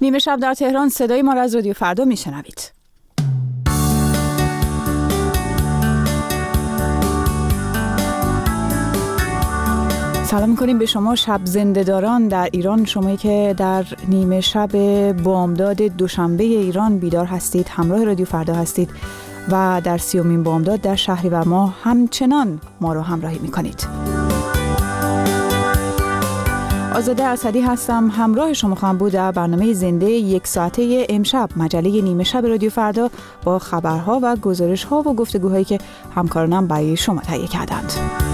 نیمه شب در تهران، صدای ما را از رادیو فردا میشنوید. سلام میکنیم به شما شب زنده‌داران در ایران، شمایی که در نیمه شب بامداد دوشنبه ایران بیدار هستید، همراه رادیو فردا هستید و در 30مین بامداد در شهریور ماه همچنان ما رو همراهی میکنید. آزاده اسدی هستم، همراه شما خواهم بود در برنامه زنده یک ساعته امشب، مجله نیمه شب رادیو فردا با خبرها و گزارش‌ها و گفتگوهایی که همکارانم برای شما تهیه کردند.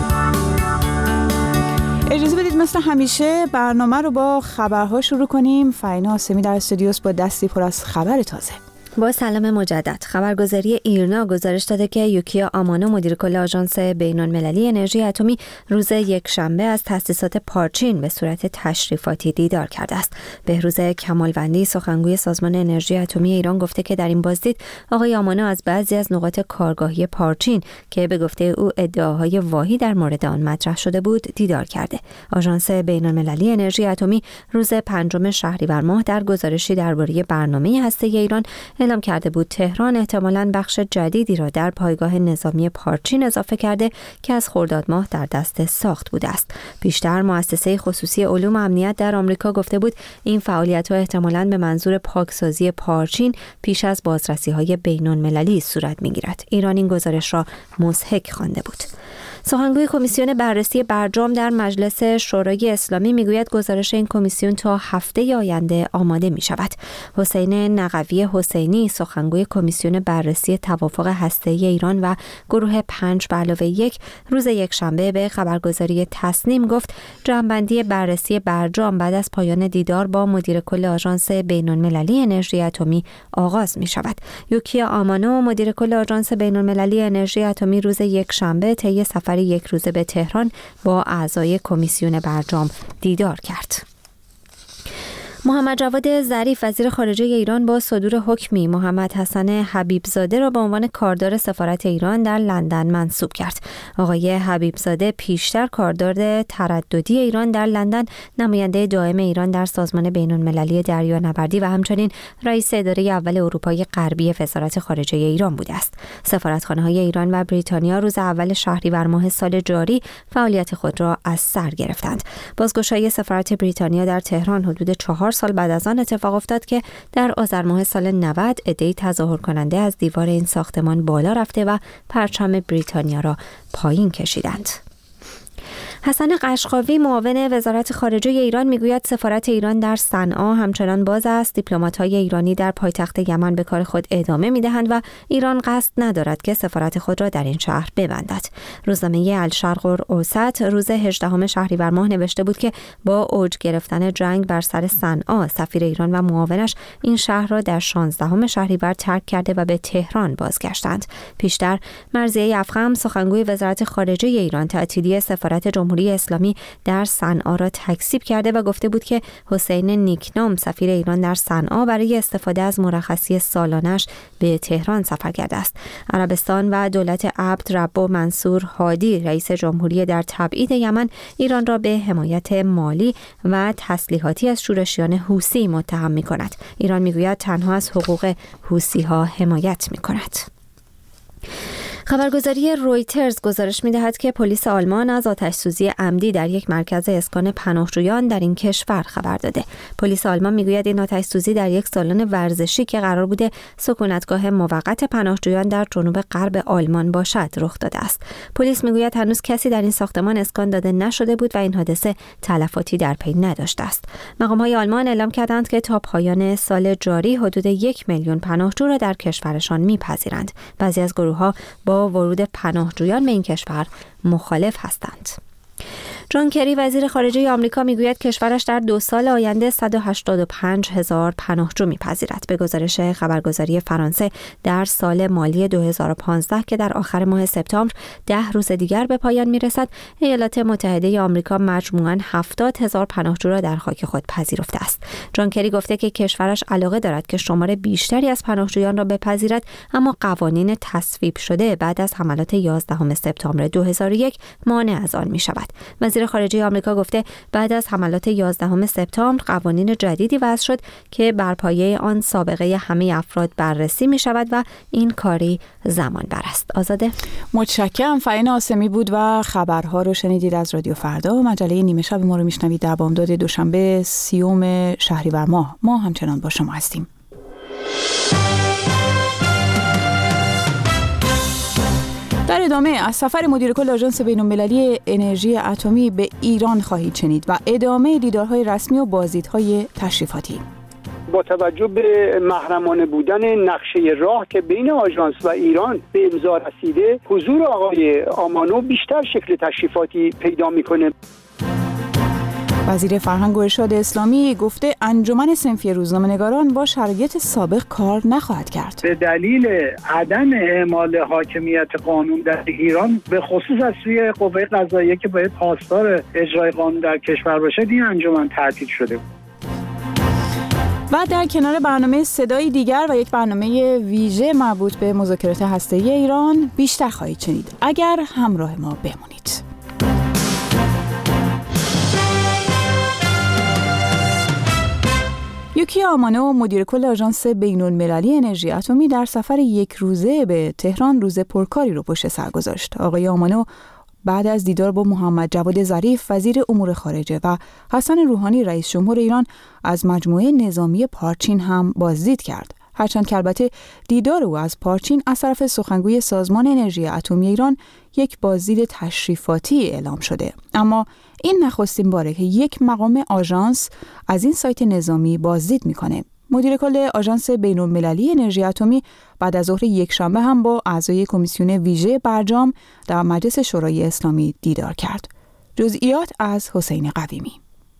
اجازه بدید مثل همیشه برنامه رو با خبرها شروع کنیم. فاینا آسمی در استودیوس با دستی پر از خبر تازه. با سلام مجدد. خبرگزاری ایرنا گزارش داده که یوکیا آمانو، مدیر کل آژانس بین‌المللی انرژی اتمی، روز یکشنبه از تأسیسات پارچین به صورت تشریفاتی دیدار کرده است. بهروز کمالوندی، سخنگوی سازمان انرژی اتمی ایران، گفته که در این بازدید آقای آمانو از بعضی از نقاط کارگاهی پارچین که به گفته او ادعاهای واهی در مورد آن مطرح شده بود دیدار کرده. آژانس بین‌المللی انرژی اتمی روز 5 شهریور ماه در گزارشی درباره برنامه هسته‌ای ایران اعلام کرده بود تهران احتمالاً بخش جدیدی را در پایگاه نظامی پارچین اضافه کرده که از خرداد ماه در دست ساخت بوده است. پیشتر مؤسسه خصوصی علوم و امنیت در آمریکا گفته بود این فعالیت‌ها احتمالاً به منظور پاکسازی پارچین پیش از بازرسی‌های بین‌المللی صورت می‌گیرد. ایران این گزارش را مضحک خوانده بود. سخنگوی کمیسیون بررسی برجام در مجلس شورای اسلامی میگوید گزارش این کمیسیون تا هفته آینده آماده می شود. حسین نقوی حسینی، سخنگوی کمیسیون بررسی توافق هسته‌ای ایران و گروه 5+1 روز یکشنبه به خبرگزاری تسنیم گفت جمع‌بندی بررسی برجام بعد از پایان دیدار با مدیر کل آژانس بین‌المللی انرژی اتمی آغاز می شود. یوکیا آمانو، مدیر کل آژانس بین‌المللی انرژی اتمی، روز یکشنبه طی سفر یک روزه به تهران با اعضای کمیسیون برجام دیدار کرد. محمد جواد ظریف، وزیر خارجه ایران، با صدور حکمی محمد حسن حبیبزاده را به عنوان کاردار سفارت ایران در لندن منصوب کرد. آقای حبیبزاده پیشتر کاردار ترددی ایران در لندن، نماینده دائم ایران در سازمان بین‌المللی دریانوردی و همچنین رئیس اداره اول اروپای غربی وزارت خارجه ایران بوده است. سفارتخانه‌های ایران و بریتانیا روز اول شهریور ماه سال جاری فعالیت خود را از سر گرفتند. بازگشایی سفارت بریتانیا در تهران حدود 4 سال بعد از آن اتفاق افتاد که در آذر ماه سال 90 عده‌ای تظاهر کننده از دیوار این ساختمان بالا رفته و پرچم بریتانیا را پایین کشیدند. حسن قشقاوی، معاون وزارت خارجه ایران، میگوید سفارت ایران در صنعا همچنان باز است. دیپلمات‌های ایرانی در پایتخت یمن به کار خود ادامه می‌دهند و ایران قصد ندارد که سفارت خود را در این شهر ببندد. روزنامه الشرق الاوسط روز 18 شهریور ماه نوشته بود که با اوج گرفتن جنگ بر سر صنعا، سفیر ایران و معاونش این شهر را در 16 شهریور ترک کرده و به تهران بازگشتند. پیشتر مرضیه افخم، سخنگوی وزارت خارجه ایران، تعطیلی سفارت جمهوری اسلامی در صنعا را تکذیب کرده و گفته بود که حسین نیکنام، سفیر ایران در صنعا، برای استفاده از مرخصی سالانش به تهران سفر کرده است. عربستان و دولت عبد ربو منصور هادی، رئیس جمهوری در تبعید یمن، ایران را به حمایت مالی و تسلیحاتی از شورشیان حوثی متهم می‌کند. ایران می‌گوید تنها از حقوق حوثی‌ها حمایت می‌کند. خبرگزاری رویترز گزارش می‌دهد که پلیس آلمان از آتش‌سوزی عمدی در یک مرکز اسکان پناهجویان در این کشور خبر داده. پلیس آلمان می‌گوید این آتش‌سوزی در یک سالن ورزشی که قرار بوده سکونتگاه موقت پناهجویان در جنوب غرب آلمان باشد رخ داده است. پلیس می‌گوید هنوز کسی در این ساختمان اسکان داده نشده بود و این حادثه تلفاتی در پی نداشته است. مقام‌های آلمان اعلام کردند که تا پایان سال جاری حدود 1 میلیون پناهجو را در کشورشان می‌پذیرند. بعضی از گروه‌ها با ورود پناهجویان به این کشور مخالف هستند. جان کری، وزیر خارجه آمریکا، میگوید کشورش در 2 سال آینده 185,000 پناهجو میپذیرد. به گزارش خبرگزاری فرانسه در سال مالی 2015 که در آخر ماه سپتامبر 10 روز دیگر به پایان میرسد، ایالات متحده آمریکا مجموعاً 70,000 پناهجو را در خاک خود پذیرفته است. جان کری گفته که کشورش علاقه دارد که شمار بیشتری از پناهجویان را بپذیرد، اما قوانین تصویب شده بعد از حملات 11 سپتامبر 2001 مانع از آن میشود. وزیر وزیر خارجه آمریکا گفته بعد از حملات 11 سپتامبر قوانین جدیدی وضع شد که بر پایه آن سابقه همه افراد بررسی می شود و این کاری زمان بر است. آزاده، متشکرم. فرین آسمی بود و خبرها رو شنیدید از رادیو فردا. مجله نیمه شب ما رو میشنوید در بامداد دوشنبه 30 شهریور ماه. ما همچنان با شما هستیم. در ادامه از سفر مدیر کل آژانس بین‌المللی انرژی اتمی به ایران خواهید شنید و ادامه دیدارهای رسمی و بازدیدهای تشریفاتی. با توجه به محرمانه بودن نقشه راه که بین آژانس و ایران به امضا رسیده، حضور آقای آمانو بیشتر شکل تشریفاتی پیدا میکنه. وزیر فرهنگ و ارشاد اسلامی گفته انجمن صنفی روزنامه‌نگاران با شرایط سابق کار نخواهد کرد. به دلیل عدم اعمال حاکمیت قانون در ایران، به خصوص از سوی قوه قضاییه که باید پاسدار اجرای قانون در کشور باشد، این انجمن تعطیل شده بود. و در کنار برنامه صدای دیگر و یک برنامه ویژه مربوط به مذاکرات هسته‌ای ایران بیشتر خواهید شنید. اگر همراه ما بمونید. یوکی آمانو مدیر کل آژانس بین‌المللی انرژی اتمی در سفر یک روزه به تهران روز پرکاری رو پشت سر گذاشت. آقای آمانو بعد از دیدار با محمد جواد ظریف وزیر امور خارجه و حسن روحانی رئیس جمهور ایران از مجموعه نظامی پارچین هم بازدید کرد. هرچند که البته دیدار او از پارچین از طرف سخنگوی سازمان انرژی اتمی ایران یک بازدید تشریفاتی اعلام شده، اما این نخستین باره که یک مقام آژانس از این سایت نظامی بازدید میکنه. مدیر کل آژانس بین‌المللی انرژی اتمی بعد از ظهر یکشنبه هم با اعضای کمیسیون ویژه برجام در مجلس شورای اسلامی دیدار کرد. جزئیات از حسین قویمی.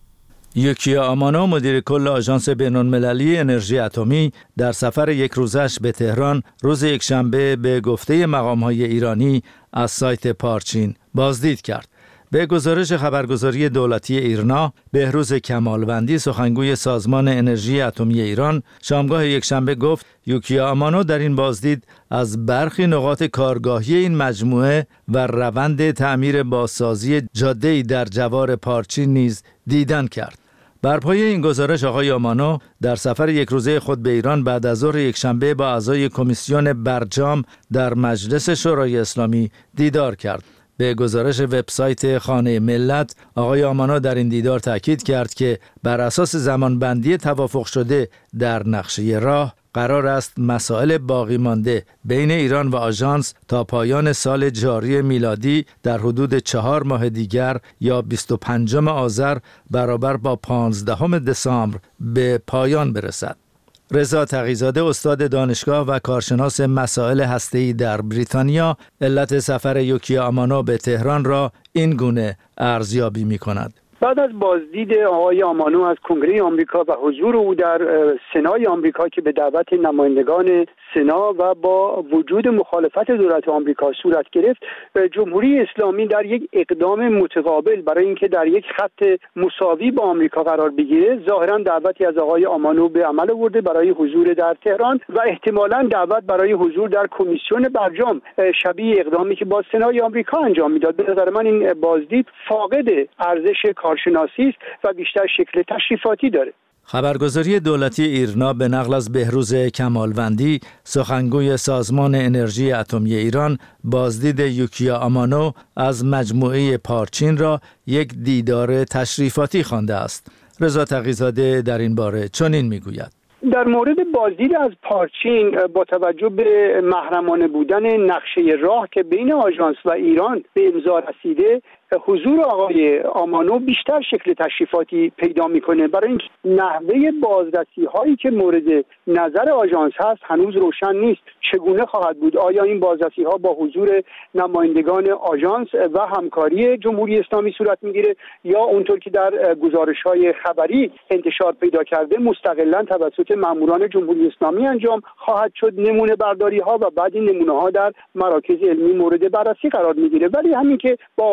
یوکی آمانو مدیر کل آژانس بین‌المللی انرژی اتمی در سفر یک روزش به تهران روز یکشنبه به گفته مقام‌های ایرانی از سایت پارچین بازدید کرد. به گزارش خبرگزاری دولتی ایرنا، بهروز کمالوندی سخنگوی سازمان انرژی اتمی ایران شامگاه یکشنبه گفت یوکی آمانو در این بازدید از برخی نقاط کارگاهی این مجموعه و روند تعمیر بازسازی جاده‌ای در جوار پارچین نیز دیدن کرد. بر پایه این گزارش آقای آمانو در سفر یک روزه خود به ایران بعد از ظهر یکشنبه با اعضای کمیسیون برجام در مجلس شورای اسلامی دیدار کرد. به گزارش وبسایت خانه ملت، آقای آمانو در این دیدار تاکید کرد که بر اساس زمانبندی توافق شده در نقشه راه قرار است مسائل باقی مانده بین ایران و آژانس تا پایان سال جاری میلادی در حدود 4 ماه دیگر یا 25 آذر برابر با 15 دسامبر به پایان برسد. رضا تقی‌زاده استاد دانشگاه و کارشناس مسائل هسته‌ای در بریتانیا علت سفر یوکی آمانو به تهران را این گونه ارزیابی می‌کند. بعد از بازدید آقای آمانو از کنگره آمریکا و حضور او در سنای آمریکا که به دعوت نمایندگان سنا و با وجود مخالفت دولت آمریکا صورت گرفت، جمهوری اسلامی در یک اقدام متقابل برای اینکه در یک خط مساوی با آمریکا قرار بگیره، ظاهرا دعوتی از آقای آمانو به عمل آورده برای حضور در تهران و احتمالاً دعوت برای حضور در کمیسیون برجام، شبیه اقدامی که با سنای آمریکا انجام میداد. به نظر من این بازدید فاقد ارزش کارشناسی است و بیشتر شکل تشریفاتی داره. خبرگزاری دولتی ایرنا به نقل از بهروز کمالوندی سخنگوی سازمان انرژی اتمی ایران بازدید یوکی آمانو از مجموعه پارچین را یک دیدار تشریفاتی خوانده است. رضا تقی‌زاده در این باره چنین میگوید: در مورد بازدید از پارچین با توجه به محرمانه بودن نقشه راه که بین آژانس و ایران به امضا رسیده، حضور آقای آمانو بیشتر شکل تشریفاتی پیدا میکنه، برای اینکه نحوه بازرسی هایی که مورد نظر آژانس هست هنوز روشن نیست. چگونه خواهد بود؟ آیا این بازرسی ها با حضور نمایندگان آژانس و همکاری جمهوری اسلامی صورت میگیره یا اونطور که در گزارش های خبری انتشار پیدا کرده مستقلا توسط ماموران جمهوری اسلامی انجام خواهد شد؟ نمونه برداری ها و بعد این نمونه ها در مراکز علمی مورد بررسی قرار میگیره. ولی همین که با آقای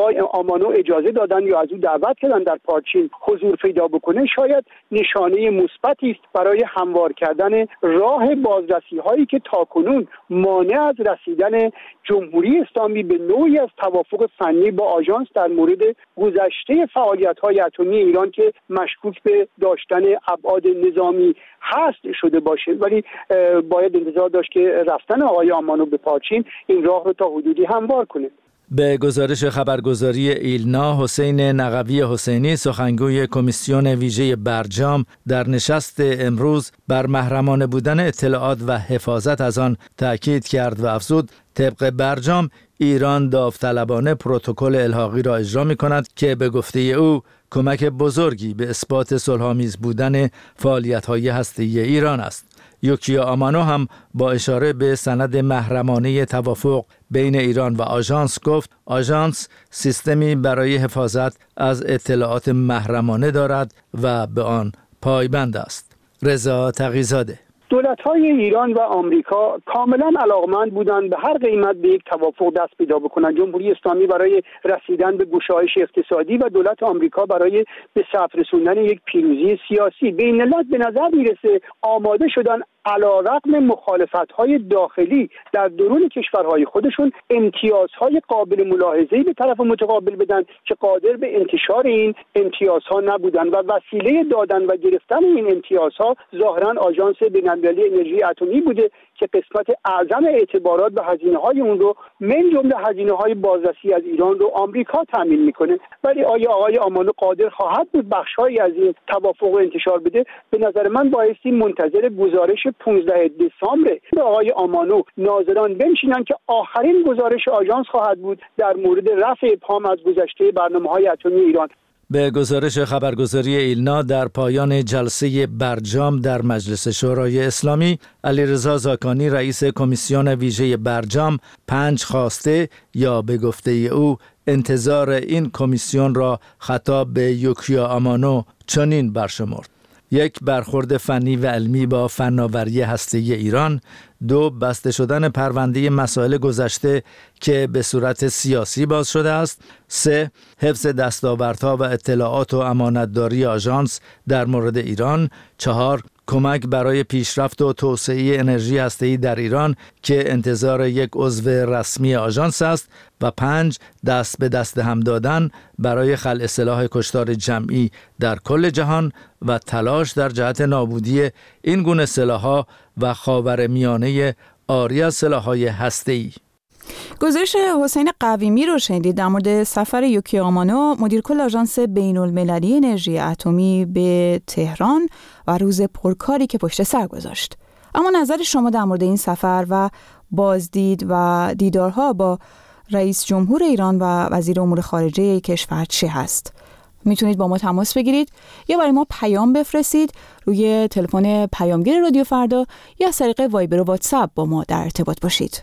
آمانو اجازه دادن یا از او دعوت کردن در پارچین حضور پیدا بکنه، شاید نشانه مثبتی است برای هموار کردن راه بازرسی هایی که تاکنون مانع از رسیدن جمهوری اسلامی به نوعی از توافق فنی با آژانس در مورد گذشته فعالیت‌های اتمی ایران که مشکوک به داشتن ابعاد نظامی هست شده باشه. ولی باید انتظار داشت که رفتن آقای آمانو به پارچین این راه رو تا حدودی هموار کنه. به گزارش خبرگزاری ایلنا، حسین نقوی حسینی، سخنگوی کمیسیون ویژه برجام، در نشست امروز بر محرمانه بودن اطلاعات و حفاظت از آن تأکید کرد و افزود طبق برجام ایران داوطلبانه پروتکل الحاقی را اجرا می‌کند که به گفته او کمک بزرگی به اثبات صلح‌آمیز بودن فعالیت‌های هسته‌ای ایران است. یوکیا آمانو هم با اشاره به سند محرمانه توافق بین ایران و آژانس گفت آژانس سیستمی برای حفاظت از اطلاعات محرمانه دارد و به آن پایبند است. رضا تقی‌زاده: دولت‌های ایران و آمریکا کاملا علاقمند بودند به هر قیمت به یک توافق دست پیدا بکنند. جمهوری اسلامی برای رسیدن به گشایش اقتصادی و دولت آمریکا برای به ثبت رسوندن یک پیروزی سیاسی. به این علت به نظر میرسه آماده شدن علیرغم مخالفت‌های داخلی در درون کشورهای خودشون امتیازهای قابل ملاحظه‌ای به طرف متقابل بدن که قادر به انتشار این امتیازها نبودن و وسیله دادن و گرفتن این امتیازها ظاهراً آژانس بین‌المللی انرژی اتمی بوده که قسمت اعظم اعتبارات و هزینه‌های اون رو من جمله هزینه‌های بازرسی از ایران رو آمریکا تامین میکنه. ولی آیا آقای آمانو قادر خواهد بود بخش‌هایی از این توافق رو انتشار بده؟ به نظر من بایستی منتظر گزارش 15 دسامبر آقای آمانو ناظران بنشینن که آخرین گزارش آژانس خواهد بود در مورد رفع ابهام از گذشته برنامه‌های اتمی ایران. به گزارش خبرگزاری ایلنا، در پایان جلسه برجام در مجلس شورای اسلامی، علیرضا زاکانی رئیس کمیسیون ویژه برجام 5 خواسته یا به گفته او انتظار این کمیسیون را خطاب به یوکیا آمانو چنین برشمرد: 1. برخورد فنی و علمی با فناوری هسته‌ای ایران. 2. بسته شدن پرونده مسائل گذشته که به صورت سیاسی باز شده است. 3. حفظ دستاوردها و اطلاعات و امانتداری آژانس در مورد ایران. 4. کمک برای پیشرفت و توسعه انرژی هسته‌ای در ایران که انتظار یک عضو رسمی آژانس است. و 5. دست به دست هم دادن برای خلع سلاح کشتار جمعی در کل جهان و تلاش در جهت نابودی این گونه سلاح‌ها و خاورمیانه عاری از سلاح‌های هسته‌ای. گزارش حسین قویمی رو شنیدید در مورد سفر یوکیا آمانو، مدیر کل آژانس بین‌المللی انرژی اتمی به تهران و روز پرکاری که پشت سر گذاشت. اما نظر شما در مورد این سفر و بازدید و دیدارها با رئیس جمهور ایران و وزیر امور خارجه کشور چه هست؟ میتونید با ما تماس بگیرید یا برای ما پیام بفرستید روی تلفن پیامگیر رادیو فردا یا از طریق وایبر و واتساپ با ما در ارتباط باشید.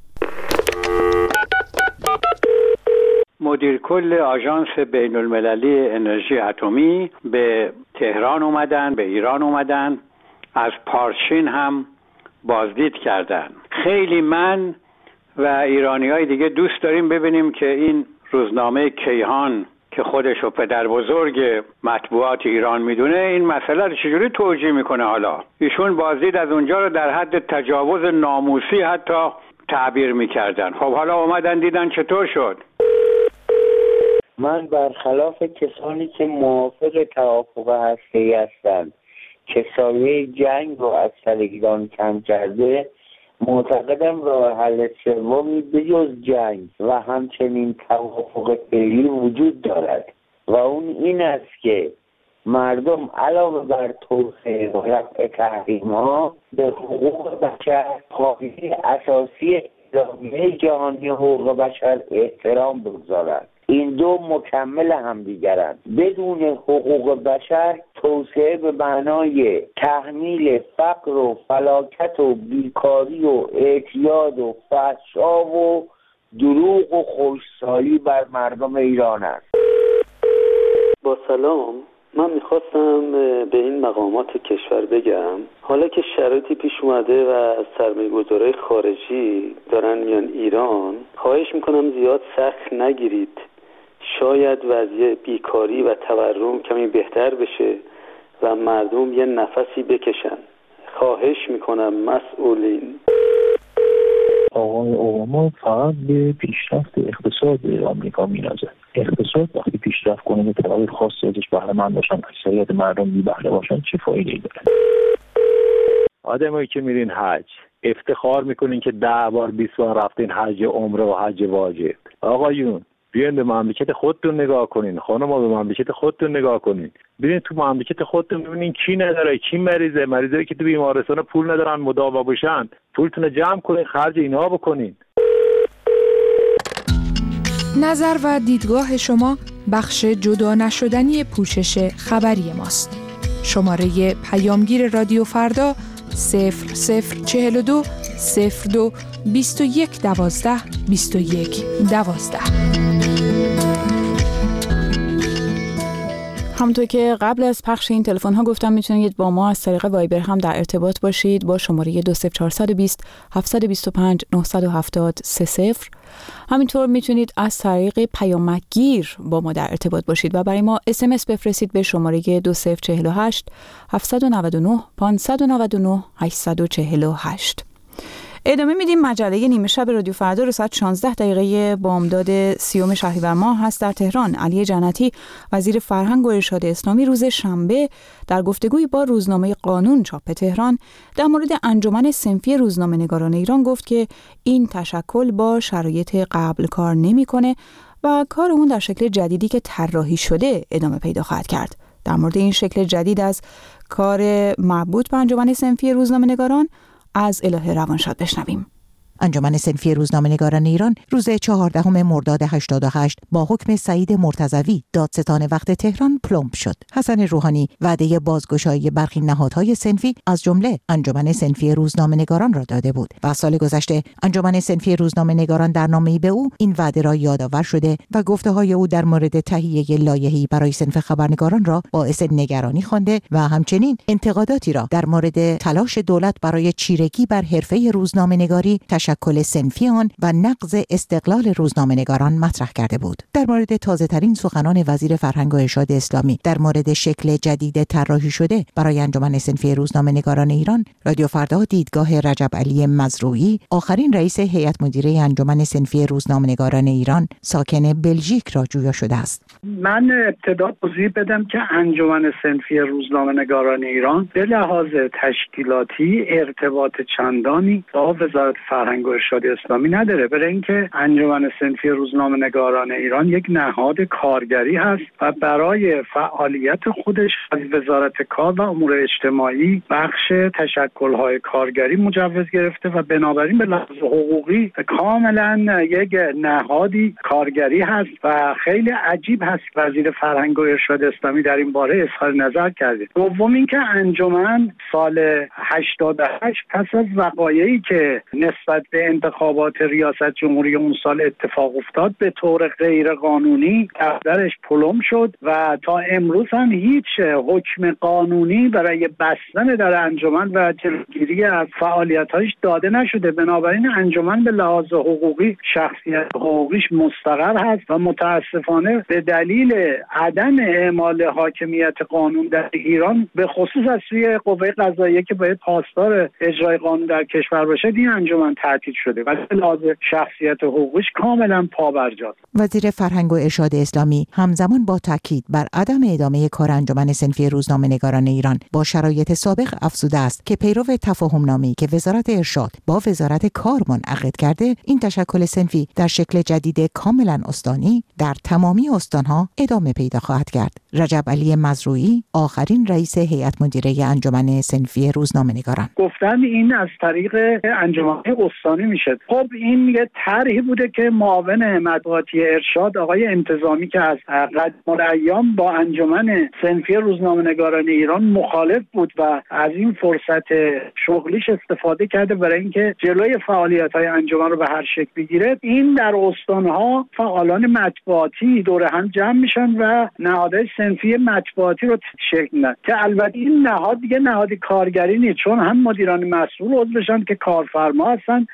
مدیر کل آژانس بین‌المللی انرژی اتمی به تهران اومدن، به ایران اومدن، از پارچین هم بازدید کردن. خیلی من و ایرانی‌های دیگه دوست داریم ببینیم که این روزنامه کیهان که خودش رو پدر بزرگ مطبوعات ایران میدونه این مسئله رو چجوری توجیه میکنه. حالا ایشون بازدید از اونجا رو در حد تجاوز ناموسی حتی تعبیر میکردن. خب حالا اومدن دیدن چطور شد. من برخلاف کسانی که موافق توافق هسته‌ای هستند که سایه جنگ رو از سر ایران کم کرده، معتقدم راه حل سومی بجز جنگ و همچنین توافق فعلی وجود دارد و اون این است که مردم علاوه بر توسعه و رفع تحریم‌ها به حقوق بشر، قاعده اساسی اعلامیه جهانی حقوق بشر احترام بگذارند. این دو مکمل همدیگرند. بدون حقوق بشر توسعه به معنای تحمیل فقر و فلاکت و بیکاری و اعتیاد و فحشا و دروغ و خشکسالی بر مردم ایران است. با سلام، من میخواستم به این مقامات کشور بگم حالا که شرایطی پیش اومده و سرمایه‌گذارای خارجی دارن میان ایران، خواهش میکنم زیاد سخت نگیرید. شاید وضعیت بیکاری و تورم کمی بهتر بشه و مردم یه نفسی بکشن. خواهش میکنم مسئولین. آقای اوباما فقط به پیشرفت اقتصاد آمریکا می‌نازه. اقتصاد وقتی پیشرفت کنه به طرق خاصی ازش بهره مند باشن، اکثریت مردم بی بهره باشن، چه فایده‌ای داره؟ آدمایی که میرین حج افتخار میکنین که 10 بار 20 بار رفتین حج عمره و حج واجب. آقایون بیاین به مملکت خودتون نگاه کنین، خانم‌ها به مملکت خودتون نگاه کنین، برین تو مملکت خودتون ببینین کی نداره، کی مریضایی که تو بیمارستان پول ندارن مداوا بشن، پولتون رو جمع کنین خرج اینا بکنین. نظر و دیدگاه شما بخش جدا نشدنی پوشش خبری ماست. شماره پیامگیر رادیو فردا 0042 02 21 12 21 12. همونطور که قبل از پخش این تلفن ها گفتم میتونید با ما از طریق وایبر هم در ارتباط باشید با شماره 20420 725 970 30. همینطور میتونید از طریق پیامکگیر با ما در ارتباط باشید و برای ما SMS بفرستید به شماره 2048 799 599 848. ادامه میدیم. مجله نیمه شب رادیو فردا رو ساعت 16 دقیقه بامداد 30 شهریور ماه هست در تهران. علی جنتی وزیر فرهنگ و ارشاد اسلامی روز شنبه در گفتگویی با روزنامه قانون چاپ تهران در مورد انجمن صنفی روزنامه‌نگاران ایران گفت که این تشکل با شرایط قبل کار نمی‌کنه و کار اون در شکل جدیدی که طراحی شده ادامه پیدا خواهد کرد. در مورد این شکل جدید از کار مربوط به انجمن صنفی روزنامه‌نگاران از الهه روانشاد بشنویم. انجمن صنفی روزنامه‌نگاران ایران روز 14 مرداد 88 با حکم سعید مرتضوی دادستان وقت تهران پلمب شد. حسن روحانی وعده بازگشایی برخی نهادهای صنفی از جمله انجمن صنفی روزنامه‌نگاران را داده بود و سال گذشته انجمن صنفی روزنامه‌نگاران در نامه‌ای به او این وعده را یادآور شده و گفته‌های او در مورد تهیه لایحه‌ای برای صنف خبرنگاران را باعث نگرانی خوانده و همچنین انتقاداتی را در مورد تلاش دولت برای چیرگی بر حرفه روزنامه‌نگاری، تشکل صنفی آن و نقض استقلال روزنامه‌نگاران مطرح کرده بود. در مورد تازه‌ترین سخنان وزیر فرهنگ و ارشاد اسلامی در مورد شکل جدید طراحی شده برای انجمن صنفی روزنامه‌نگاران ایران، رادیو فردا دیدگاه رجب علی مزروعی، آخرین رئیس هیئت مدیره انجمن صنفی روزنامه‌نگاران ایران ساکن بلژیک را جویا شده است. من ابتدا توضیح بدم که انجمن صنفی روزنامه‌نگاران ایران به لحاظ تشکیلاتی ارتباط چندانی با وزارت فرهنگ و ارشاد اسلامی نداره، برای اینکه انجمن صنفی روزنامه‌نگاران ایران یک نهاد کارگری هست و برای فعالیت خودش از وزارت کار و امور اجتماعی بخش تشکل‌های کارگری مجوز گرفته و بنابراین به لحاظ حقوقی کاملا یک نهادی کارگری هست و خیلی عجیب هست وزیر فرهنگ و ارشاد اسلامی در این باره اظهار نظر کرده. دوم اینکه انجمن سال 88 پس از وقایعی که نسبت به انتخابات ریاست جمهوری اون سال اتفاق افتاد به طور غیر قانونی دفترش پلم شد و تا امروز هم هیچ حکم قانونی برای بستن در انجمن و جلوگیری از فعالیت‌هاش داده نشده. بنابراین انجمن به لحاظ حقوقی شخصیت حقوقیش مستقر هست و متاسفانه به دلیل عدم اعمال حاکمیت قانون در ایران به خصوص از سوی قوه قضاییه که باید پاسدار اجرای قانون در کشور باشه این انجمن تعطیل شده و به لحاظ شخصیت حقوقیش کاملا پابرجاست. وزیر فرهنگ و ارشاد اسلامی همزمان با تاکید بر عدم ادامه کار انجمن صنفی روزنامه‌نگاران ایران با شرایط سابق افزوده است که پیرو تفاهم‌نامه‌ای که وزارت ارشاد با وزارت کار منعقد کرده، این تشکل صنفی در شکل جدید کاملا استانی در تمامی استان‌ها ادامه پیدا خواهد کرد. رجب علی مزروعی، آخرین رئیس هیئت مدیره انجمن صنفی روزنامه‌نگاران، گفتن این از طریق انجمن استانی میشه. خب این یه طرحی بوده که معاون مطبوعاتی ارشاد آقای انتظامی که از قدیم الایام با انجمن صنفی روزنامه‌نگاران ایران مخالف بود و از این فرصت شغلیش استفاده کرده برای اینکه جلوی فعالیت‌های انجمن رو به هر شکل بگیره. این در استان‌ها فعالان مطبوعاتی دور هم جمع میشن و نهادهای صنفی مطبوعاتی رو شکل میدن که البته این نهاد دیگه نهاد کارگری نیست، چون هم مدیران مسئول عضوشن که کارفرما هستن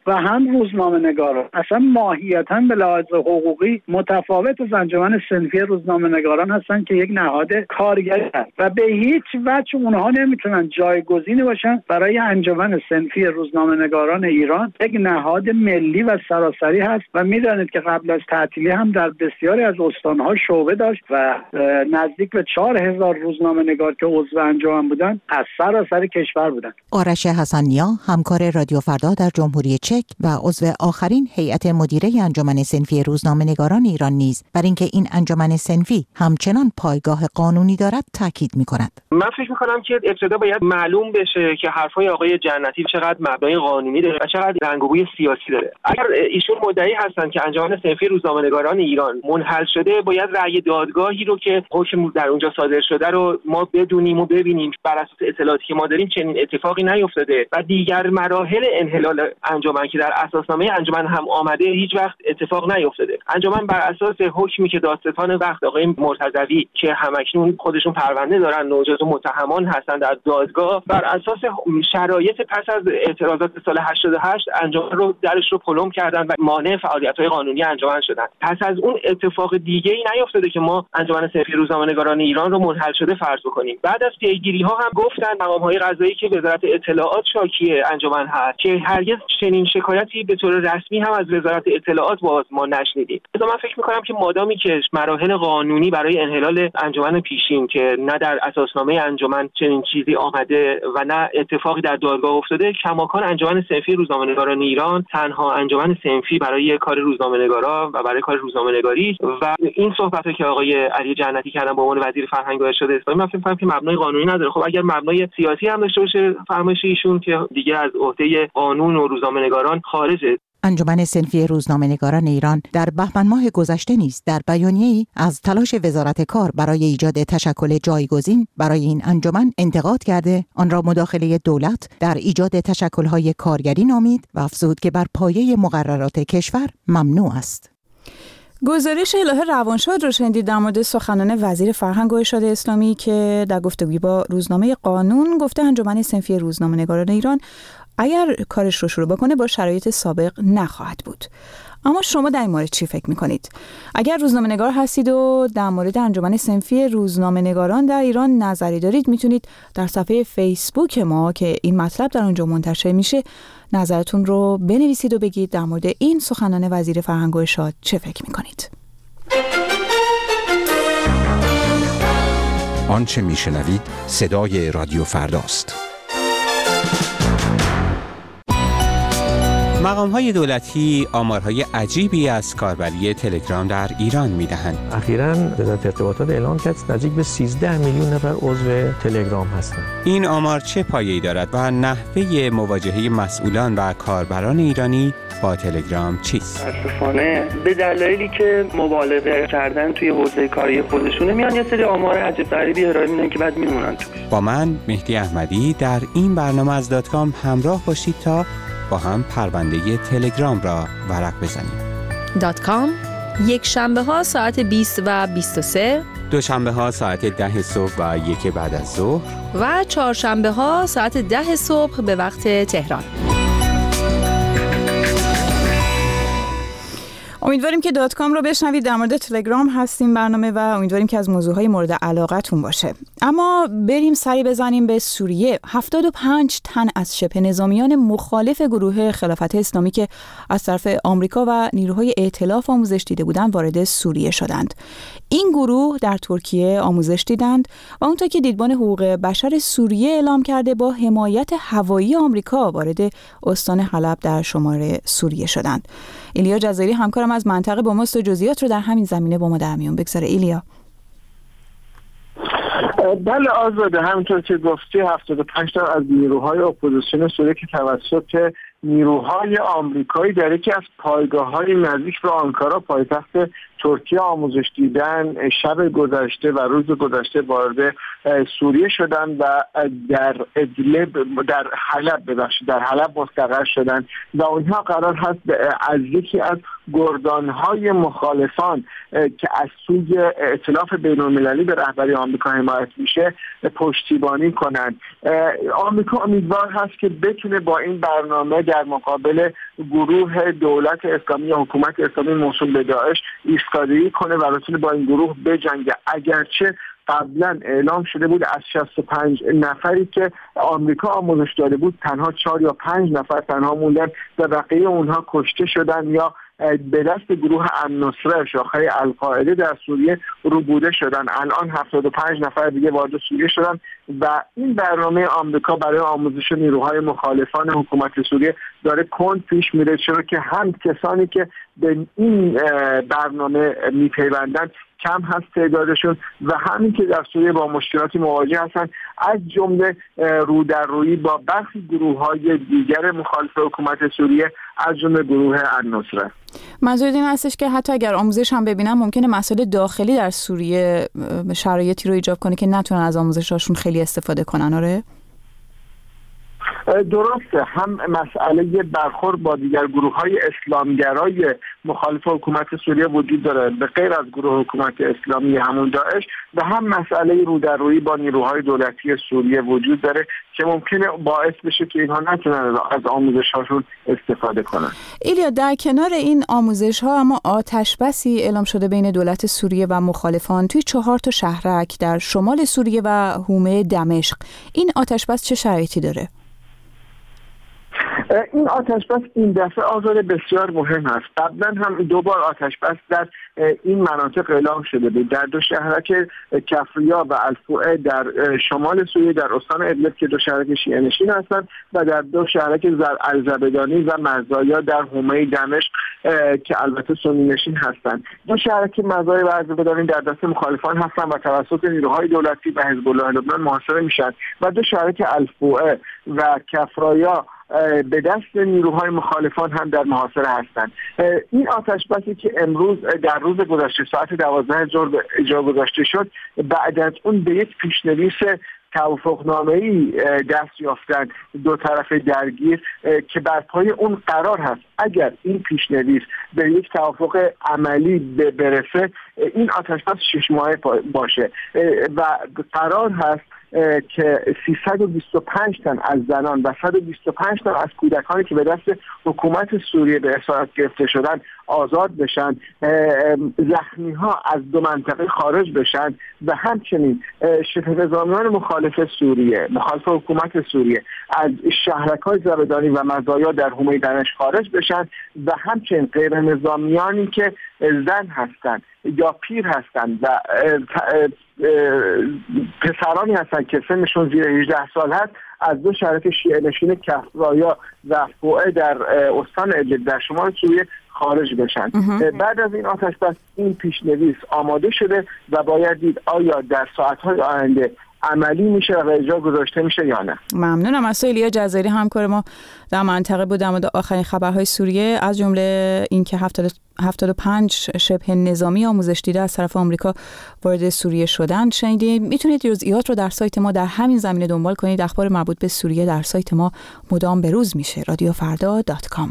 و هم روزنامه‌نگاران اصلا ماهیتاً به لحاظ حقوقی متفاوت از انجمن صنفی روزنامه‌نگاران هستن که یک نهاد کارگری هست و به هیچ وجه اونها نمیتونن جایگزینی باشن برای انجمن صنفی روزنامه‌نگاران ایران. یک نهاد ملی و سراسری هست و میدانید که قبل از تعطیلی هم در بسیاری از استان‌ها شعبه داشت و نزدیک به 4000 روزنامه‌نگار که عضو انجمن بودن از سراسر کشور بودن. آرش حسن‌نیا، همکار رادیو فردا در جمهوری چک و عضو آخرین هیئت مدیره انجمن صنفی روزنامه‌نگاران ایران نیز بر اینکه این انجمن صنفی همچنان پایگاه قانونی دارد تاکید می‌کند. من فکر می‌کنم که ابتدا باید معلوم بشه که حرفای آقای جنتی چقدر مبنای قانونی داره و چقدر رنگ و بوی سیاسی داره. اگر ایشون مدعی هستن که انجمن صنفی روزنامه‌نگاران ایران منحل شده، باید رأی دادگاهی رو که حکم در اونجا صادر شده رو ما بدونیم و ببینیم. بر اساس اطلاعاتی که ما داریم چنین اتفاقی نیفتاده و دیگر مراحل انحلال انجمن که در اساسنامه انجمن هم آمده هیچ وقت اتفاق نیفتاده. انجمن بر اساس حکمی که دادستان وقت آقای مرتضوی که همکنون خودشون پرونده دارن و جزو متهمان هستن در دادگاه، بر اساس شرایط پس از اعتراضات سال 88 انجمن رو درش رو پلم کردن و مانع فعالیت‌های قانونی انجمن شدن. پس از اون اتفاق دیگه‌ای نیفتاده که ما انجمن صنفی روزنامه‌نگاران ایران رو منحل شده فرض بکنیم. بعد از پیگیری‌ها هم گفتن مقام‌های قضایی که وزارت اطلاعات شاکی انجمن هست که هرگز چنین شکایتی به طور رسمی هم از وزارت اطلاعات باز ما نشنیدیم. لذا من فکر می‌کنم که مادامی که مراحل قانونی برای انحلال انجمن پیشین که نه در اساسنامه انجمن چنین چیزی آمده و نه اتفاقی در دادگاه افتاده، کماکان انجمن صنفی روزنامه‌نگاران ایران تنها انجمن صنفی برای کار روزنامه‌نگارا و برای کار روزنامه‌نگاری و این صحبت‌ها که آقای علی جنتی کردن به عنوان وزیر فرهنگ و ارشاد اسلامی، من فکر می‌کنم که مبنای قانونی نداره. خب اگر مبنای سیاسی هم داشته باشه فرمایش ایشون که دیگه از عهده قانون و روزنامه‌نگاران خارجه. انجمن صنفی روزنامه‌نگاران ایران در بهمن ماه گذشته نیز در بیانیه‌ای از تلاش وزارت کار برای ایجاد تشکل جایگزین برای این انجمن انتقاد کرده، آن را مداخله دولت در ایجاد تشکل‌های کارگری نامید و افزود که بر پایه مقررات کشور ممنوع است. گزارش الهه روانشاد رو شنیدید در مورد سخنان وزیر فرهنگ و ارشاد اسلامی که در گفتگوی با روزنامه قانون گفته انجمن صنفی روزنامه‌نگاران ایران اگر کارش رو شروع بکنه با شرایط سابق نخواهد بود. اما شما در این مورد چی فکر میکنید؟ اگر روزنامه‌نگار هستید و در مورد انجمن صنفی روزنامه‌نگاران در ایران نظری دارید، میتونید در صفحه فیسبوک ما که این مطلب در اونجا منتشر میشه نظرتون رو بنویسید و بگید در مورد این سخنان وزیر فرهنگ و ارشاد چه فکر میکنید. آنچه میشنوید صدای رادیو فرداست. مقام‌های دولتی آمارهای عجیبی از کاربری تلگرام در ایران می‌دهند. اخیراً وزارت ارتباطات اعلام کرد نزدیک به 13 میلیون نفر عضو تلگرام هستند. این آمار چه پایه‌ای دارد و نحوه مواجهه مسئولان و کاربران ایرانی با تلگرام چیست؟ متأسفانه به دلایلی که مبالغه کردن توی حوزه کاری خودشونه میان یه سری آمار عجیب غریبی ارائه میدن که بعد میمونن توش. با من مهدی احمدی در این برنامه از .com همراه باشید تا با هم پرونده تلگرام را ورق بزنیم. .com یک شنبه ها ساعت 20 و 23، دوشنبه ها ساعت 10 صبح و 1 بعد از ظهر و چهارشنبه ها ساعت 10 صبح به وقت تهران. امیدواریم که .com رو بشنوید. در مورد تلگرام هستیم برنامه و امیدواریم که از موضوعهای مورد علاقتون باشه. اما بریم سری بزنیم به سوریه. 75 تن از شبه نظامیان مخالف گروه خلافت اسلامی که از طرف آمریکا و نیروهای ائتلاف آموزش دیده بودند وارد سوریه شدند. این گروه در ترکیه آموزش دیدند و اونطور که دیدبان حقوق بشر سوریه اعلام کرده با حمایت هوایی آمریکا وارد استان حلب در شمال سوریه شدند. ایلیا جزایری همکارم از منطقه با ماست و جزئیات رو در همین زمینه با ما در میون بگذاره. ایلیا. بله آزاده، همونطور که گفتی 75 تا از نیروهای اپوزیسیون سوریه که توسط نیروهای آمریکایی در یکی از پایگاه‌های نزدیک به آنکارا پایتخت ترکیه آموزش دیدن شب گذشته و روز گذشته وارد سوریه شدن و در ادلب در حلب مستقر شدن و اونها قرار هست از یکی از گردانهای مخالفان که از سوی ائتلاف بین‌المللی به رهبری آمریکا حمایت میشه پشتیبانی کنند. آمریکا امیدوار هست که بتونه با این برنامه در مقابل گروه دولت اسلامی یا حکومت اسلامی موسوم به داعش ایستادگی کنه و بتونه با این گروه بجنگه. اگرچه قبلا اعلام شده بود از 65 نفری که آمریکا آموزش داده بود تنها 4 یا 5 نفر تنها موندن و بقیه اونها کشته شدن یا به دست گروه النصره شاخه القاعده در سوریه ربوده شدن. الان 75 نفر دیگه وارد سوریه شدن و این برنامه آمریکا برای آموزش نیروهای مخالفان حکومت سوریه داره کند پیش میره، چرا که هم کسانی که به این برنامه میپیوندن کم هست تعدادشون و همین که در سوریه با مشکلاتی مواجه هستن، از جمله رو در رویی با برخی گروه‌های دیگر مخالف حکومت سوریه از جمله گروه النصره. منظور این هستش که حتی اگر آموزش هم ببینن ممکنه مسائل داخلی در سوریه شرایطی رو ایجاد کنه که نتونن از آموزشاشون خیلی استفاده کنن. آره درسته، هم مسئله برخورد با دیگر گروه‌های اسلامگرای مخالف حکومت سوریه وجود داره به غیر از گروه حکومت اسلامی همون داعش، و هم مسئله رودررویی با نیروهای دولتی سوریه وجود داره که ممکنه باعث بشه که اینها نتونن از آموزش‌هاشون استفاده کنن. ایلیا، در کنار این آموزش‌ها اما آتش بسی اعلام شده بین دولت سوریه و مخالفان توی 4 تا شهرک در شمال سوریه و حومه دمشق. این آتش بس چه شرایطی داره؟ این آتش بس این دفعه آزار بسیار مهم است. قبلا هم 2 بار آتش بس در این مناطق اعلام شده بود، در 2 شهرک کفریا و الفوعه در شمال سوریه در استان ادلب که 2 شهرک شیعه نشین هستند و در 2 شهرک الزبدانی و مزایا در حومه دمشق که البته سنی نشین هستند. 2 شهرک مزایا و الزبدانی در دست مخالفان هستند و توسط نیروهای دولتی و حزب الله لبنان محاصره میشن و 2 شهرک الفوعه و کفرایا به دست نیروهای مخالفان هم در محاصره هستند. این آتش بسی که امروز در روز گذشته ساعت 12 ظهر اجرا گذاشته شد، بعد از اون به یک پیشنویس توافقنامه‌ای دست یافتن 2 طرف درگیر که بر پای اون قرار هست اگر این پیشنویس به یک توافق عملی برسه این آتش بس 6 ماهه باشه و قرار هست که 325 تن از زنان و 125 تن از کودکانی که به دست حکومت سوریه به اسارت گرفته شدن آزاد بشن، زخمی ها از 2 منطقه خارج بشن و همچنین شبه نظامیان مخالف سوریه، مخالف حکومت سوریه از شهرک‌های زبدانی و مزایا در حومه دمشق خارج بشن و همچنین غیر نظامیانی که زن هستند یا پیر هستند و پسرانی هستند که سنشون زیر 18 سال هست از 2 شهرک شیعه نشین کفرایا و فوعه در استان ادلب در شمال سوریه خارج بشن. بعد از این آتش بس این پیشنویس آماده شده و باید دید آیا در ساعت‌های آینده عملی میشه و اجرا گذاشته میشه یا نه. ممنونم از ایلیا جزایری، همکار ما در منطقه بود. در مورد آخرین خبرهای سوریه از جمله اینکه 75 شبه نظامی آموزش دیده از طرف آمریکا وارد سوریه شدن شنیدید. میتونید جزئیات رو در سایت ما در همین زمینه دنبال کنید. اخبار مربوط به سوریه در سایت ما مدام بروز میشه، radiofarda.com.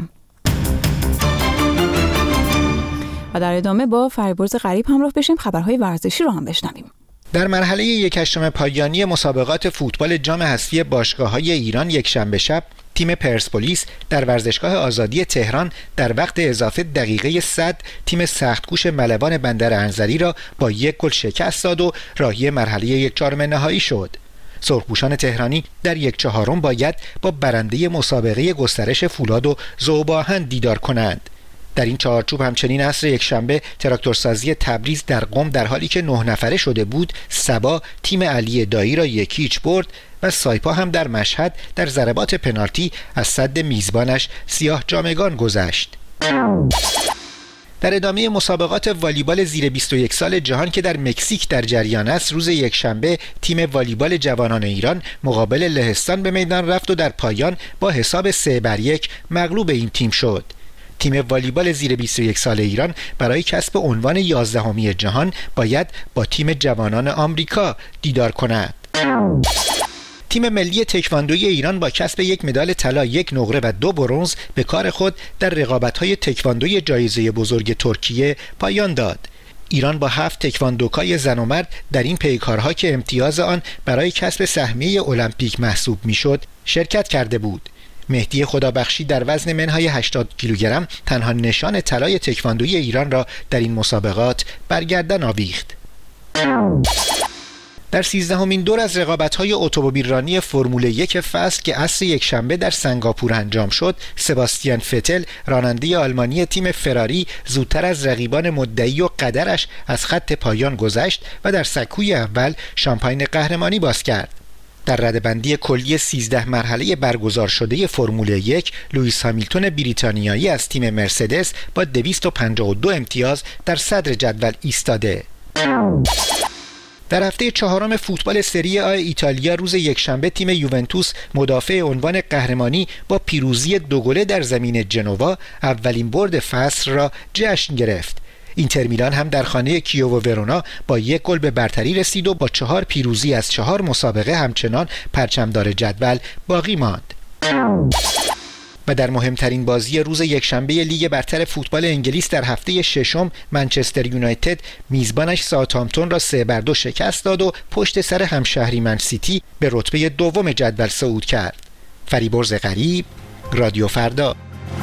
و در ادامه با فریبرز غریب همراه بشیم، خبرهای ورزشی رو هم بشنویم. در مرحله 1/8 پایانی مسابقات فوتبال جام حذفی باشگاه‌های ایران یکشنبه شب تیم پرسپولیس در ورزشگاه آزادی تهران در وقت اضافه دقیقه 100 تیم سختکوش ملوان بندر انزلی را با 1 گل شکست داد و راهی مرحله 1/4 نهایی شد. سرخپوشان تهرانی در 1/4 باید با برنده مسابقه گسترش فولاد و ذوب‌آهن دیدار کنند. در این چارچوب همچنین عصر یکشنبه تراکتورسازی تبریز در قم در حالی که 9 نفره شده بود سبا تیم علی دایی را 1-0 برد و سایپا هم در مشهد در ضربات پنالتی از صد میزبانش سیاه جامگان گذشت. در ادامه مسابقات والیبال زیر 21 سال جهان که در مکزیک در جریان است، روز یکشنبه تیم والیبال جوانان ایران مقابل لهستان به میدان رفت و در پایان با حساب 3-1 مغلوب این تیم شد. تیم والیبال زیر 21 سال ایران برای کسب عنوان 11می جهان باید با تیم جوانان آمریکا دیدار کند. تیم ملی تکواندوی ایران با کسب 1 مدال طلا، 1 نقره و 2 برنز به کار خود در رقابت‌های تکواندوی جایزه بزرگ ترکیه پایان داد. ایران با 7 تکواندوکای زن و مرد در این پیکارها که امتیاز آن برای کسب سهمیه المپیک محسوب می‌شد شرکت کرده بود. مهدی خدابخشی در وزن منهای 80 کیلوگرم تنها نشان طلای تکواندویی ایران را در این مسابقات بر گردن آویخت. در 13مین دور از رقابت‌های اتومبیلرانی فرمول 1 فصل که عصر یکشنبه در سنگاپور انجام شد، سباستیان فتل راننده آلمانی تیم فراری زودتر از رقیبان مدعی و قدرش از خط پایان گذشت و در سکوی اول شامپاین قهرمانی باز کرد. در رده‌بندی کلی 13 مرحله برگزار شده فرمول 1 لوئیس هامیلتون بریتانیایی از تیم مرسدس با 252 امتیاز در صدر جدول ایستاده. در هفته چهارم فوتبال سری آ ایتالیا روز یکشنبه تیم یوونتوس مدافع عنوان قهرمانی با پیروزی 2 گله در زمین جنوا اولین برد فصل را جشن گرفت. اینتر میلان هم در خانه کیو و ورونا با 1 گل به برتری رسید و با 4 پیروزی از 4 مسابقه همچنان پرچمدار جدول باقی ماند. و در مهمترین بازی روز یکشنبه لیگ برتر فوتبال انگلیس در هفته ششم منچستر یونایتد میزبانش ساوثهامپتون را 3-2 شکست داد و پشت سر همشهری من سیتی به رتبه دوم جدول صعود کرد. فریبرز غریب، رادیو فردا.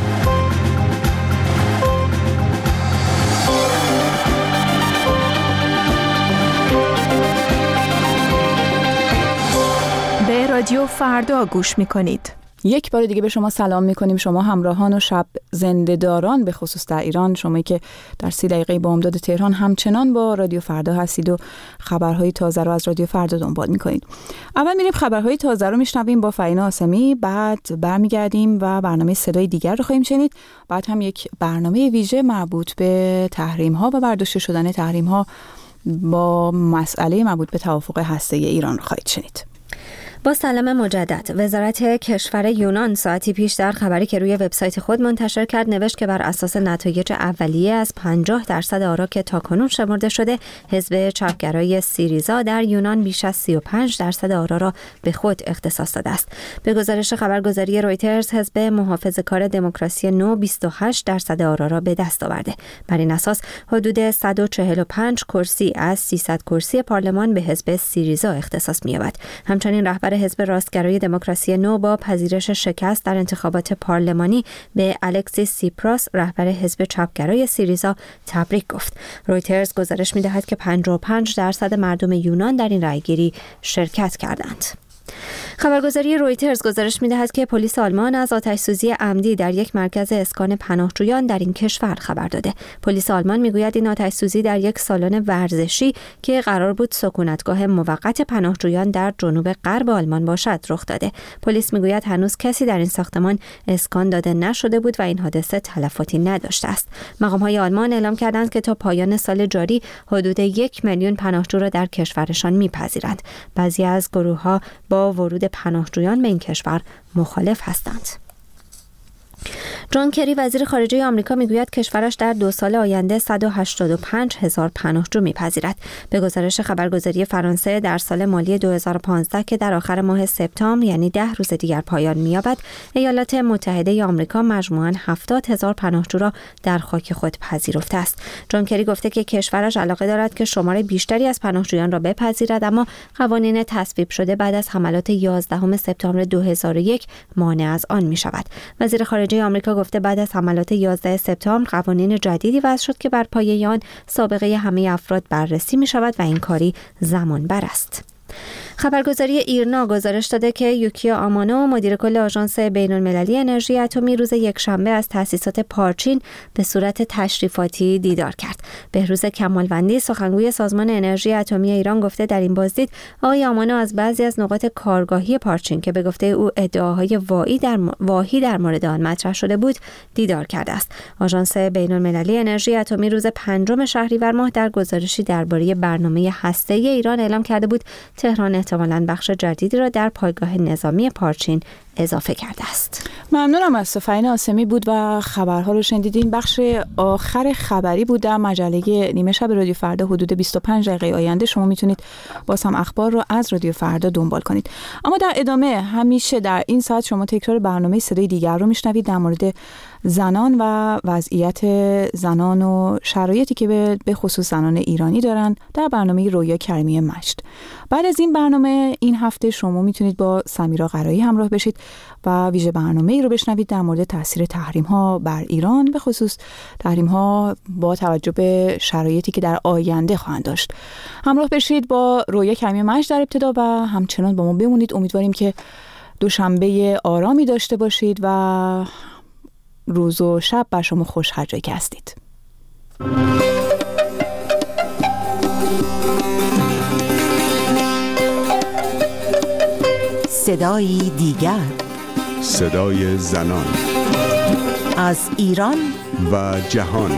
به رادیو فردا گوش می‌کنید. یک بار دیگه به شما سلام میکنیم، شما همراهان و شب زنده‌داران به خصوص در ایران، شما که در 30 دقیقه بامداد تهران همچنان با رادیو فردا هستید و خبرهای تازه رو از رادیو فردا دنبال میکنید. اول میریم خبرهای تازه رو میشنویم با فرینا آسمی، بعد برمیگردیم و برنامه صدای دیگر رو خواهیم شنید، بعد هم یک برنامه ویژه مربوط به تحریم ها و برداشته شدن تحریم ها با مسئله مربوط به توافق هسته ایران رو خواهید شنید. با سلام مجدد، وزارت کشور یونان ساعتی پیش در خبری که روی وبسایت خود منتشر کرد نوشت که بر اساس نتایج اولیه از 50% آرا که تاکنون شمرده شده، حزب چپگرای سیریزا در یونان بیش از 35% آرا را به خود اختصاص داده است. به گزارش خبرگزاری رویترز، حزب محافظه‌کار دموکراسی نو 28% آرا را به دست آورده. بر این اساس حدود 145 کرسی از 300 کرسی پارلمان به حزب سیریزا اختصاص می‌یابد. همچنین رهبر حزب راستگرای دموکراسی نو با پذیرش شکست در انتخابات پارلمانی به الکسیس سیپراس رهبر حزب چپگرای سیریزا تبریک گفت. رویترز گزارش می‌دهد که 55% مردم یونان در این رأیگیری شرکت کردند. خبرگزاری رویترز گزارش می‌دهد که پلیس آلمان از آتش‌سوزی عمدی در یک مرکز اسکان پناهجویان در این کشور خبر داده. پلیس آلمان می‌گوید این آتش‌سوزی در یک سالن ورزشی که قرار بود سکونتگاه موقت پناهجویان در جنوب غرب آلمان باشد رخ داده. پلیس می‌گوید هنوز کسی در این ساختمان اسکان داده نشده بود و این حادثه تلفاتی نداشته است. مقام‌های آلمان اعلام کردند که تا پایان سال جاری حدود 1 میلیون پناهجو را در کشورشان می‌پذیرند. بعضی از گروه‌ها با ورود پناهجویان به این کشور مخالف هستند. جان کری وزیر خارجه آمریکا میگوید کشورش در 2 سال آینده 185,000 پناهجو میپذیرد. به گزارش خبرگزاری فرانسه در سال مالی 2015 که در آخر ماه سپتامبر یعنی 10 روز دیگر پایان می‌یابد، ایالات متحده آمریکا مجموعاً 70,000 پناهجو را در خاک خود پذیرفته است. جان کری گفته که کشورش علاقه دارد که شمار بیشتری از پناهجویان را بپذیرد، اما قوانین تصویب شده بعد از حملات 11 سپتامبر 2001 مانع از آن می‌شود. وزیر خارجه آمریکا گفته بعد از حملات 11 سپتامبر قوانین جدیدی وضع شد که بر پایه آن سابقه همه افراد بررسی می شود و این کاری زمان بر است. خبرگزاری ایرنا گزارش داده که یوکیا آمانو مدیر کل آژانس بین‌المللی انرژی اتمی روز یکشنبه از تأسیسات پارچین به صورت تشریفاتی دیدار کرد. بهروز کمالوندی سخنگوی سازمان انرژی اتمی ایران گفته در این بازدید آقای آمانو از بعضی از نقاط کارگاهی پارچین که به گفته او ادعاهای واهی در مورد آن مطرح شده بود دیدار کرده است. آژانس بین‌المللی انرژی اتمی روز 5 شهریور ماه در گزارشی درباره برنامه هسته‌ای ایران اعلام کرده بود تهران احتمالاً بخش جدیدی را در پایگاه نظامی پارچین اضافه کرده است. ممنونم از فرینا آسمی بود و خبرها رو شنیدین. بخش آخر خبری بود در مجله نیمه شب رادیو فردا. حدود 25 دقیقه آینده شما میتونید باز هم اخبار رو از رادیو فردا دنبال کنید. اما در ادامه همیشه در این ساعت شما تکرار برنامه صدای دیگر رو میشنوید در مورد زنان و وضعیت زنان و شرایطی که به خصوص زنان ایرانی دارن در برنامه رویا کریمی مشت. بعد از این برنامه این هفته شما میتونید با سمیرا قرایی همراه بشید و ویژه برنامه ای رو بشنوید در مورد تاثیر تحریم ها بر ایران، به خصوص تحریم ها با توجه به شرایطی که در آینده خواهند داشت. همراه بشید با رویا کریمی مجد در ابتدا و همچنان با ما بمونید. امیدواریم که دوشنبه آرامی داشته باشید و روز و شب بر شما خوش هر جایی که هستید. صدایی دیگر، صدای زنان از ایران و جهان.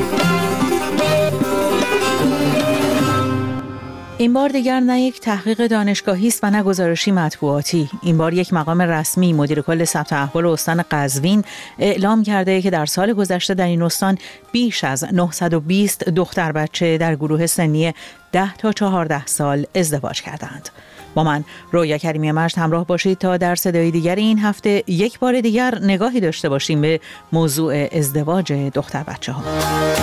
این بار دیگر نه یک تحقیق دانشگاهی است و نه گزارشی مطبوعاتی. این بار یک مقام رسمی، مدیر کل ثبت احوال استان قزوین، اعلام کرده که در سال گذشته در این استان بیش از 920 دختر بچه در گروه سنی 10 تا 14 سال ازدواج کردند. با من رویا کریمی مجد همراه باشید تا در صدای دیگر این هفته یک بار دیگر نگاهی داشته باشیم به موضوع ازدواج دختر بچه ها.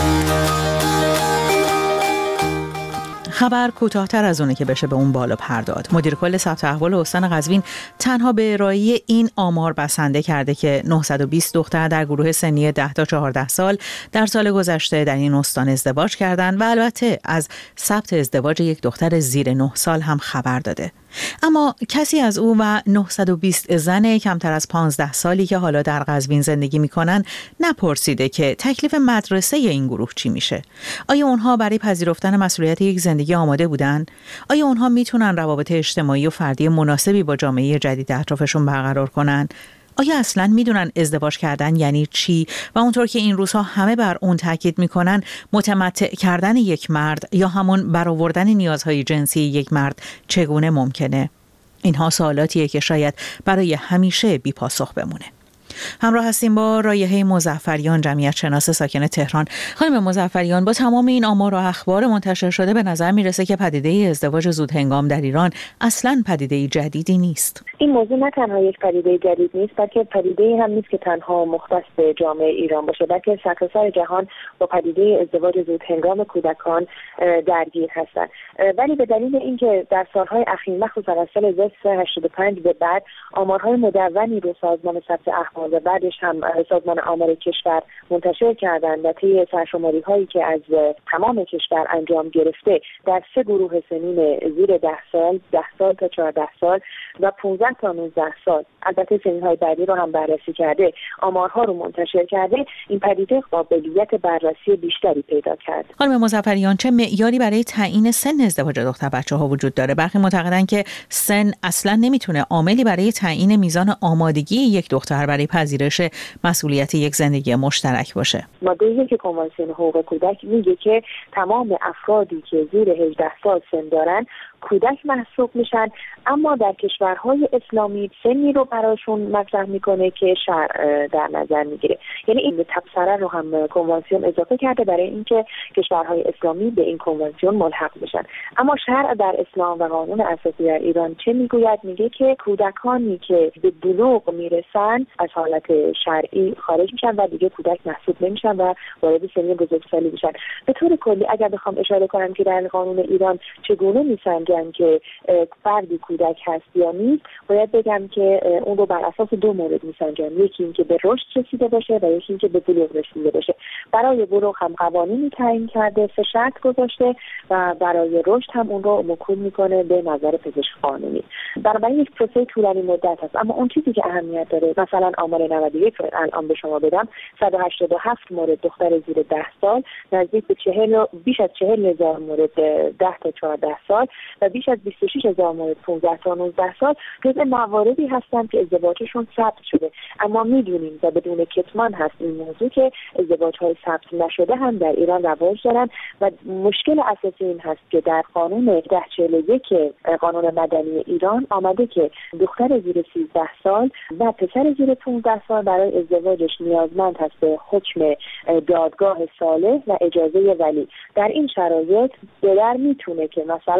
خبر کوتاه‌تر از اونه که بشه به اون بالا پرداد. مدیر کل ثبت احوال استان قزوین تنها به ارائه این آمار بسنده کرده که 920 دختر در گروه سنی 10 تا 14 سال در سال گذشته در این استان ازدواج کردند و البته از ثبت ازدواج یک دختر زیر 9 سال هم خبر داده. اما کسی از او و 920 زن کمتر از 15 سالی که حالا در قزوین زندگی میکنن نپرسیده که تکلیف مدرسه این گروه چی میشه. آیا اونها برای پذیرفتن مسئولیت یک زندگی آماده بودن؟ آیا اونها میتونن روابط اجتماعی و فردی مناسبی با جامعه جدید اطرافشون برقرار کنن؟ آیا اصلاً میدونن ازدواج کردن یعنی چی؟ و اونطور که این روزها همه بر اون تاکید میکنن، متمتع کردن یک مرد یا همون برآوردن نیازهای جنسی یک مرد چگونه ممکنه؟ اینها سوالاتیه که شاید برای همیشه بی پاسخ بمونه. همراه هستیم با رایحه مظفریان، جمعیت شناس ساکن تهران. خانم مظفریان، با تمام این آمار و اخبار منتشر شده به نظر میرسه که پدیده ازدواج زودهنگام در ایران اصلاً پدیده جدیدی نیست. این موضوع نه تنها یک پدیده جدید نیست، بلکه پدیده هم نیست که تنها مختص به جامعه ایران باشه، بلکه سرتاسر جهان با پدیده ازدواج زودهنگام کودکان درگیر هستند. ولی به دلیل اینکه در سالهای اخیر مخصوصا از سال 1385 به بعد آمارهای مدونی رو سازمان ثبت احوال و بعدش هم سازمان آمار کشور منتشر کردند و طی سرشماری هایی که از تمام کشور انجام گرفته در 3 گروه سنین زیر 10 سال، 10 سال تا 14 سال و 15 تا 19 سال، البته سنین های بعدی رو هم بررسی کرده، آمارها رو منتشر کرده، این پدیده قابلیت بررسی بیشتری پیدا کرد. خانم مظفریان، چه معیاری برای تعیین سن ازدواج دختر بچه‌ها وجود داره؟ برخی معتقدند که سن اصلا نمیتونه عاملی برای تعیین میزان آمادگی یک دختر برای پذیرش مسئولیت یک زندگی مشترک باشه. ماده 1 کنوانسیون حقوق کودک میگه که تمام افرادی که زیر 18 سال سن دارن کودک محسوب میشن، اما در کشورهای اسلامی سنی رو براشون مطرح میکنه که شرع در نظر میگیره. یعنی این تبصره رو هم کنوانسیون اضافه کرده برای اینکه کشورهای اسلامی به این کنوانسیون ملحق بشن. اما شرع در اسلام و قانون اساسی در ایران چه میگوید؟ میگه که کودکانی که به بلوغ میرسن از حالت شرعی خارج میشن و دیگه کودک محسوب نمیشن و وارد سن بزرگسالی میشن. به طور کلی اگر بخوام اشاره کنم که در قانون ایران چگونه میسنجن که فردی کودک هست یا نیست، باید بگم که اون رو بر اساس 2 مورد میسنجن. یکی این که به رشد رسیده باشه و یکی این که به بلوغ رسیده باشه. برای بلوغ هم قوانینی تعیین کرده، 3 شرط گذاشته و برای رشد هم اون رو موکول میکنه به نظر پزشک قانونی. بنابراین یک پروسه طولانی مدت هست. اما اون چیزی که اهمیت داره، مثلا آمار 91 رو الان به شما بدم، 187 مورد دختر زیر 10 سال، نزدیک به بیش از 40,000 مورد 10 تا 14 سال و بیش از 26,000 مورد 15 تا 19 سال جزء مواردی هستند که ازدواجشون ثبت شده. اما میدونیم و بدون کتمان هست این موضوع که ازدواج‌های ثبت نشده هم در ایران رواج دارن و مشکل اساسی این هست که در قانون 1041 قانون مدنی ایران آمده که دختر زیر 13 سال و پسر زیر 15 سال برای ازدواجش نیازمند هست به حکم دادگاه صالح و اجازه ولی. در این شرایط پدر میتونه که مثلا 9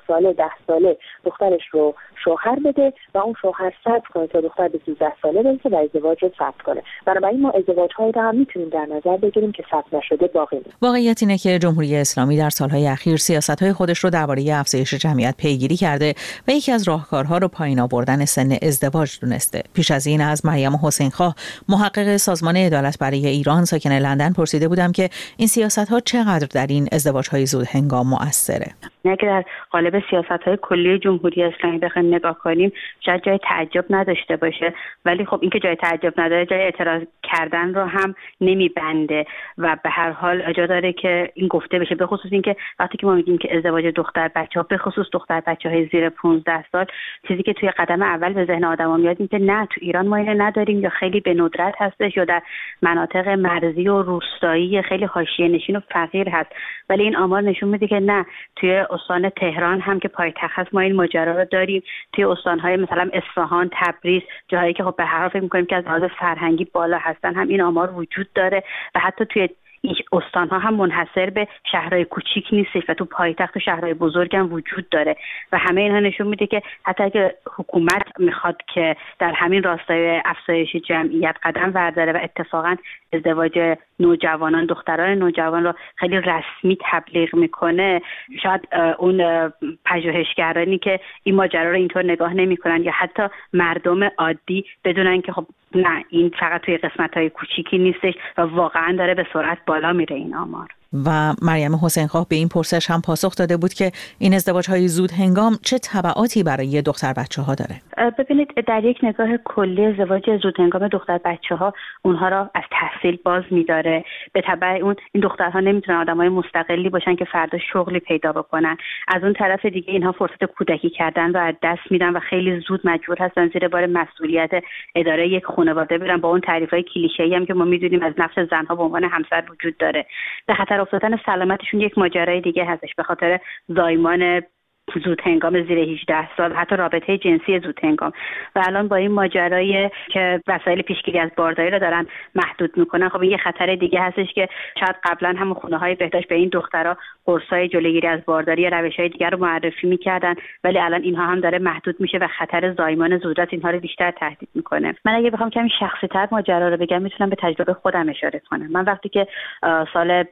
ساله 10 ساله دخترش رو شوهر بده و اون شوهر صبر کنه تا دختر به 13 ساله برسه و ازدواج رو ثبت کنه. بنابراین ما ازدواج‌هایی رو هم میتونیم در نظر بگیریم که ثبت نشده باقی میمونه. واقعیت اینه که جمهوری اسلامی در سالهای اخیر سیاست‌های خودش رو درباره افزایش جمعیت پیگیری کرده و یکی از راهکارها رو پایین آوردن سن ازدواج دونسته. پیش از این از مریم حسین‌خواه، محقق سازمان عدالت برای ایران ساکن لندن، پرسیده بودم که این سیاست‌ها چقدر در این ازدواج‌های زود هنگام مؤثره. اگه در قالب سیاست‌های کلی جمهوری اسلامی بخوایم نگاه کنیم شاید جای تعجب نداشته باشه، ولی خب اینکه جای تعجب نداره جای اعتراض کردن رو هم نمیبنده و به هر حال جا داره که این گفته بشه، به خصوص اینکه وقتی که ما میگیم که ازدواج دختر بچه‌ها، به خصوص دختر بچه‌های زیر 15 سال، چیزی که توی قدم اول به ذهن آدم‌ها میاد اینه که نه تو ایران ما اینو نداریم یا خیلی به ندرت هستش یا در مناطق مرزی و روستایی خیلی حاشیه‌نشین و فقیر هست. ولی این آمار نشون میده که نه، توی استان تهران هم که پایتخت هست ما این ماجرا رو داریم، توی استان‌های مثلا اصفهان، تبریز، جاهایی که خب به هر حال فکر می‌کنیم که از لحاظ فرهنگی بالا هستن هم این آمار وجود داره و حتی توی این استان‌ها هم منحصر به شهرهای کوچیک نیستش و تو پایتخت و شهرهای بزرگ هم وجود داره و همه اینها نشون میده که حتی اگه حکومت میخواد که در همین راستای افزایش جمعیت قدم برداره و اتفاقا ازدواج نوجوانان، دختران نوجوان رو خیلی رسمی تبلیغ میکنه، شاید اون پژوهشگرانی که این ماجرا رو اینطور نگاه نمیکنن یا حتی مردم عادی بدونن که خب نه، این فقط توی قسمت‌های کوچیکی نیستش و واقعا داره به سرعت بالا میره این آمار. و مریم حسین‌خواه به این پرسش هم پاسخ داده بود که این ازدواج‌های زود هنگام چه تبعاتی برای دختر بچه‌ها داره. ببینید در یک نگاه کلی ازدواج زود هنگام دختر بچه‌ها اونها را از تحصیل باز می‌داره. به تبع اون این دخترها نمیتونن آدمای مستقلی باشن که فردا شغلی پیدا بکنن. از اون طرف دیگه اینها فرصت کودکی کردن رو از دست میدن و خیلی زود مجبور هستن زیر بار مسئولیت اداره یک خانواده برن با اون تعریف‌های کلیشه‌ای هم که ما می‌دونیم از نقش زن‌ها به عنوان همسر وجود داره. به خاطر افتادن سلامتشون یک ماجرای دیگه هستش، به خاطر زایمان زود هنگام زیر 18 سال، حتی رابطه جنسی زود هنگام. و الان با این ماجرایی که وسایل پیشگیری از بارداری رو دارن محدود میکنن، خب این یه خطر دیگه هستش که شاید قبلا هم خونه‌های بهداشت به این دخترها قرصای جلوگیری از بارداری یا روش‌های دیگر رو معرفی میکردن، ولی الان اینها هم داره محدود میشه و خطر زایمان زودرس اینها رو بیشتر تهدید میکنه. من اگه بخوام کمی شخصی‌تر ماجرا رو بگم میتونم به تجربه خودم اشاره کنم. من وقتی که سال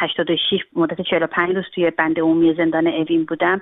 86 مدت 45 روز توی بند عمومی زندان اوین بودم،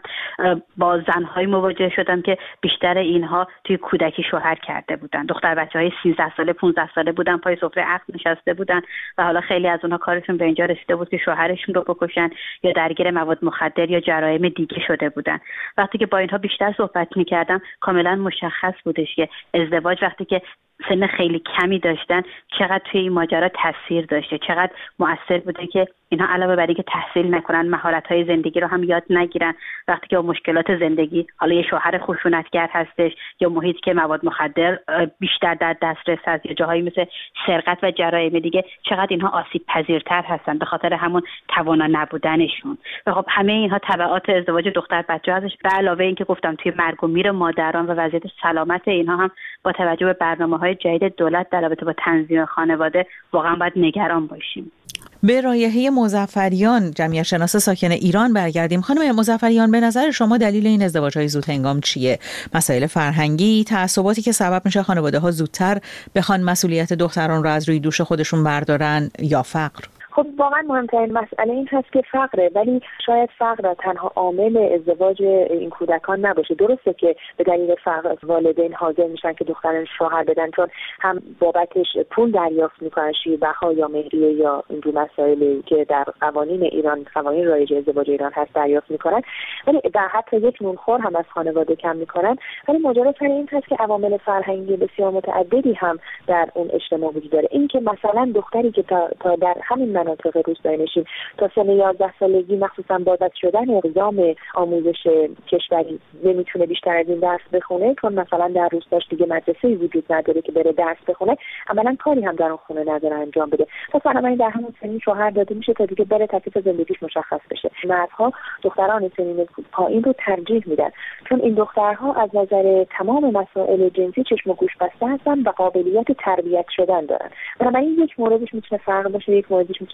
با زن‌های مواجه شدم که بیشتر اینها توی کودکی شوهر کرده بودن. دختر بچه‌های 13 ساله 15 ساله بودن، پای سفره عقد نشسته بودن و حالا خیلی از اونها کارشون به اینجا رسیده بود که شوهرشون رو بکشن یا درگیر مواد مخدر یا جرایم دیگه شده بودن. وقتی که با اینها بیشتر صحبت می‌کردم کاملا مشخص بودش که ازدواج وقتی که سن خیلی کمی داشتن چقدر توی این ماجرا تاثیر داشته، چقدر مؤثر بوده که اینها علاوه بر اینکه تحصیل نکنن مهارت‌های زندگی رو هم یاد نگیرن. وقتی که با مشکلات زندگی، حالا یه شوهر خشونتگر هستش یا محیط که مواد مخدر بیشتر در دسترس هست یا جاهایی مثل سرقت و جرایم دیگه، چقدر اینها آسیب پذیرتر هستن به خاطر همون توانا نبودنشون. و خب همه اینها تبعات ازدواج دختر بچه هستش. به علاوه اینکه گفتم توی مرگ و میر مادران و وضعیت سلامت اینها هم با توجه به برنامه‌های جدید دولت در رابطه با تنظیم خانواده واقعا باید نگران باشیم. به رایحه مظفریان، جمعیت شناس ساکن ایران برگردیم. خانم مظفریان، به نظر شما دلیل این ازدواج‌های زود هنگام چیه؟ مسائل فرهنگی، تعصباتی که سبب میشه خانواده‌ها زودتر بخوان مسئولیت دختران رو از روی دوش خودشون بردارن یا فقر؟ خب واقعا مهمترین مسئله این هست که فقره، ولی شاید فقر تنها عامل ازدواج این کودکان نباشه. درسته که به دلیل فقر والدین حاضر میشن که دختران شوهر بدن چون هم بابتش پول دریافت میکنن، شیربها یا مهریه یا این دو مسائلی که در قوانین ایران، قوانین رایج ازدواج ایران هست، دریافت میکنن، ولی در حتی یک نونخور هم از خانواده کم میکنن. ولی ماجرا سر این هست که عوامل فرهنگی بسیار متعددی هم در اون اجتماع وجود داره. این که مثلا دختری که تا در همین مناطق روستایی نشین تا سن 11 سالگی مخصوصا با دست شدن اقدام آموزش کشوری نمیتونه بیشتر از این درس بخونه، چون مثلا در روستاش دیگه مدرسه‌ای وجود نداره که بره درس بخونه، عملاً کاری هم در اون خونه نداره انجام بده. پس بنابراین در همون سنی شوهر داده میشه تا دیگه بره تکلیف زندگیش مشخص بشه. مردها دختران سنین پایین رو ترجیح میدن چون این دخترها از نظر تمام مسائل جنسی چشم و گوش بسته هستن و قابلیت تربیت شدن دارن. بنابراین یک موردش میتونه فرق باشه، یک موردش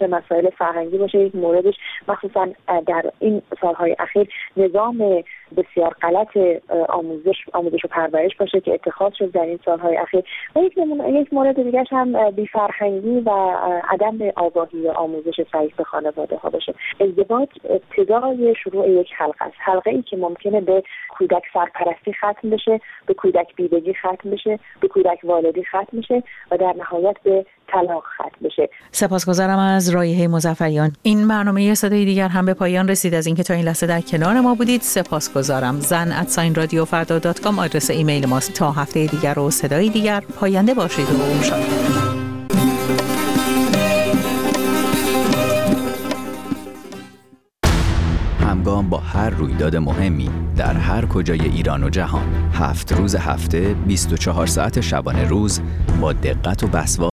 چه مسائل فرهنگی باشه. یک موردش مخصوصا در این سالهای اخیر نظام بسیار غلط آموزش و پرورش باشه که اتخاذ شد در این سالهای اخیر. و یک مورد دیگه هم بی‌فرهنگی و عدم آگاهی و آموزش صحیح به خانواده ها باشه. ازدواج ابتدای شروع یک حلقه است، حلقه‌ای که ممکنه به کودک سرپرستی ختم بشه، به کودک بیوگی ختم بشه، به کودک والدی ختم بشه و در نهایت به طلاق ختم بشه. سپاسگزارم از رایحه مظفریان. این برنامه صدای دیگر هم به پایان رسید. از اینکه تا این لحظه در کنار ما بودید سپاسگزارم. zan@radiofarda.com آدرس ایمیل ماست. تا هفته دیگر و صدای دیگر پاینده باشید و شاد. همگام با هر رویداد مهمی در هر کجای ایران و جهان، 7 روز هفته 24 ساعت شبانه روز با دقت و بسوا